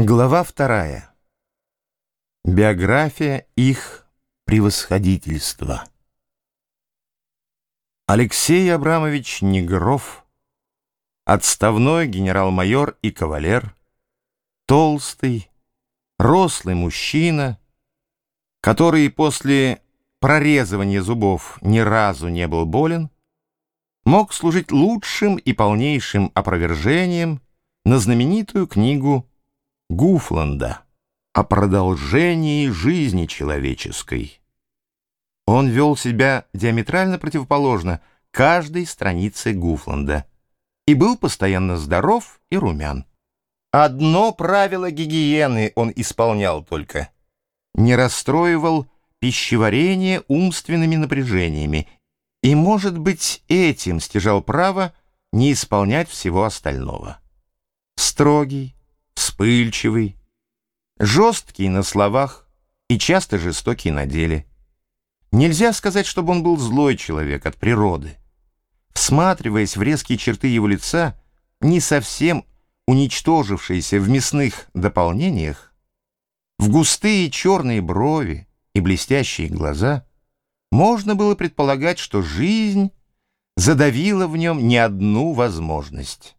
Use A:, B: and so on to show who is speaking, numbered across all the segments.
A: Глава 2. Биография их превосходительства. Алексей Абрамович Негров, отставной генерал-майор и кавалер, толстый, рослый мужчина, который после прорезывания зубов ни разу не был болен, мог служить лучшим и полнейшим опровержением на знаменитую книгу Гуфланда о продолжении жизни человеческой. Он вел себя диаметрально противоположно каждой странице Гуфланда и был постоянно здоров и румян. Одно правило гигиены он исполнял только: не расстроивал пищеварение умственными напряжениями и, может быть, этим стяжал право не исполнять всего остального. Строгий, вспыльчивый, жесткий на словах и часто жестокий на деле. Нельзя сказать, чтобы он был злой человек от природы. Всматриваясь в резкие черты его лица, не совсем уничтожившиеся в мясных дополнениях, в густые черные брови и блестящие глаза, можно было предполагать, что жизнь задавила в нем не одну возможность.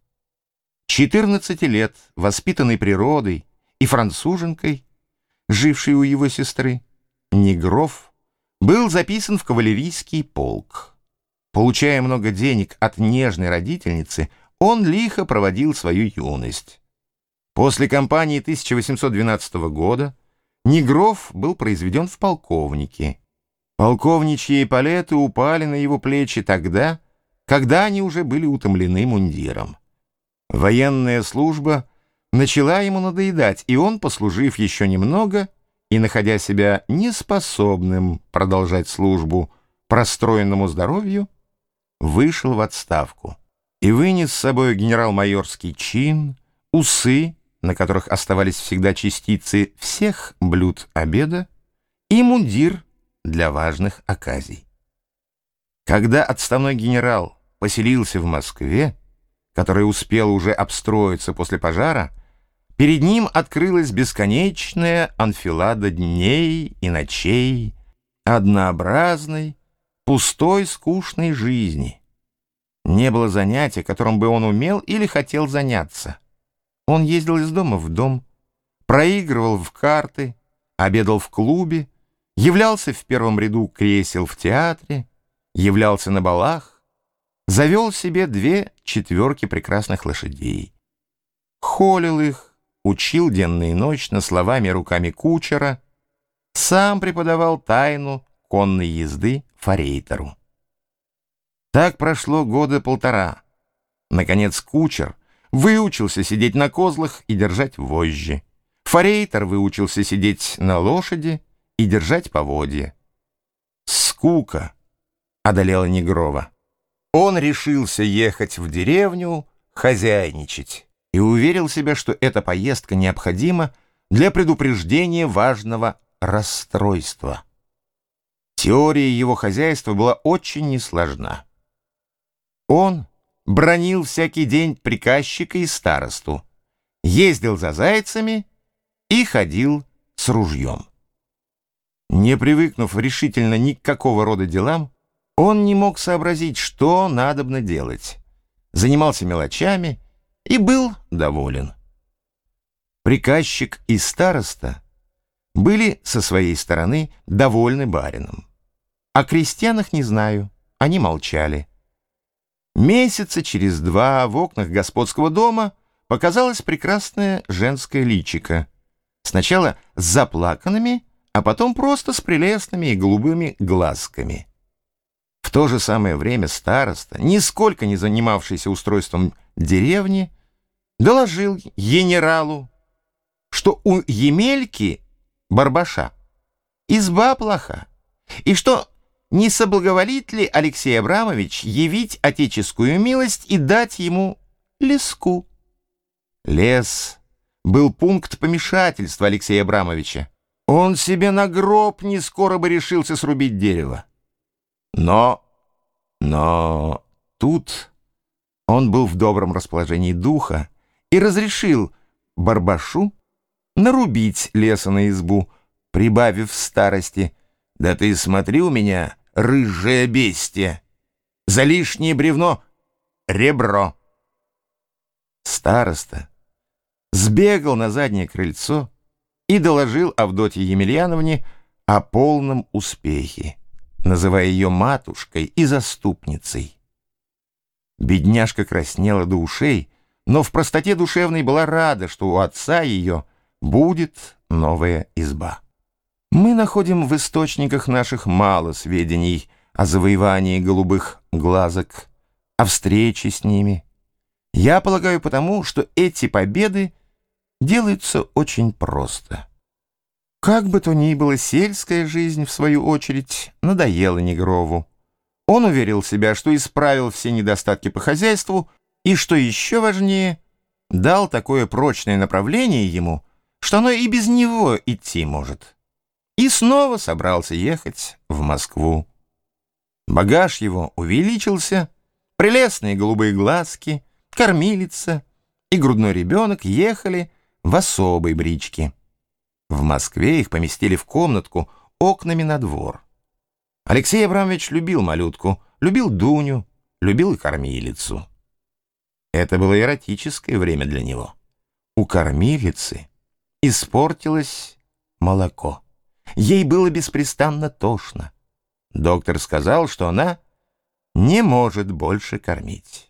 A: 14 лет, воспитанный природой и француженкой, жившей у его сестры, Негров был записан в кавалерийский полк. Получая много денег от нежной родительницы, он лихо проводил свою юность. После кампании 1812 года Негров был произведен в полковники. Полковничьи эполеты упали на его плечи тогда, когда они уже были утомлены мундиром. Военная служба начала ему надоедать, и он, послужив еще немного и находя себя неспособным продолжать службу по расстроенному здоровью, вышел в отставку и вынес с собой генерал-майорский чин, усы, на которых оставались всегда частицы всех блюд обеда, и мундир для важных оказий. Когда отставной генерал поселился в Москве, которая успела уже обстроиться после пожара, перед ним открылась бесконечная анфилада дней и ночей, однообразной, пустой, скучной жизни. Не было занятия, которым бы он умел или хотел заняться. Он ездил из дома в дом, проигрывал в карты, обедал в клубе, являлся в первом ряду кресел в театре, являлся на балах, завел себе 2 четверки прекрасных лошадей, холил их, учил денно и ночно словами и руками кучера, сам преподавал тайну конной езды форейтеру. Так прошло 1.5 года. Наконец кучер выучился сидеть на козлах и держать вожжи. Форейтер выучился сидеть на лошади и держать поводья. Скука одолела Негрова. Он решился ехать в деревню, хозяйничать, и уверил себя, что эта поездка необходима для предупреждения важного расстройства. Теория его хозяйства была очень несложна. Он бранил всякий день приказчика и старосту, ездил за зайцами и ходил с ружьем. Не привыкнув решительно ни к какого рода делам, он не мог сообразить, что надобно делать, занимался мелочами и был доволен. Приказчик и староста были со своей стороны довольны барином. О крестьянах не знаю, они молчали. Месяца через 2 в окнах господского дома показалось прекрасное женское личико, сначала с заплаканными, а потом просто с прелестными и голубыми глазками. В то же самое время староста, нисколько не занимавшийся устройством деревни, доложил генералу, что у Емельки, Барбаша, изба плоха, и что не соблаговолит ли Алексей Абрамович явить отеческую милость и дать ему леску. Лес был пункт помешательства Алексея Абрамовича. Он себе на гроб не скоро бы решился срубить дерево. Но тут он был в добром расположении духа и разрешил Барбашу нарубить леса на избу, прибавив в старости: «Да ты смотри у меня, рыжее бестие! За лишнее бревно — ребро!» Староста сбегал на заднее крыльцо и доложил Авдотье Емельяновне о полном успехе, называя ее матушкой и заступницей. Бедняжка краснела до ушей, но в простоте душевной была рада, что у отца ее будет новая изба. Мы находим в источниках наших мало сведений о завоевании голубых глазок, о встрече с ними. Я полагаю потому, что эти победы делаются очень просто. Как бы то ни было, сельская жизнь, в свою очередь, надоела Негрову. Он уверил себя, что исправил все недостатки по хозяйству и, что еще важнее, дал такое прочное направление ему, что оно и без него идти может. И снова собрался ехать в Москву. Багаж его увеличился, прелестные голубые глазки, кормилица и грудной ребенок ехали в особой бричке. В Москве их поместили в комнатку окнами на двор. Алексей Абрамович любил малютку, любил Дуню, любил и кормилицу. Это было эротическое время для него. У кормилицы испортилось молоко. Ей было беспрестанно тошно. Доктор сказал, что она не может больше кормить.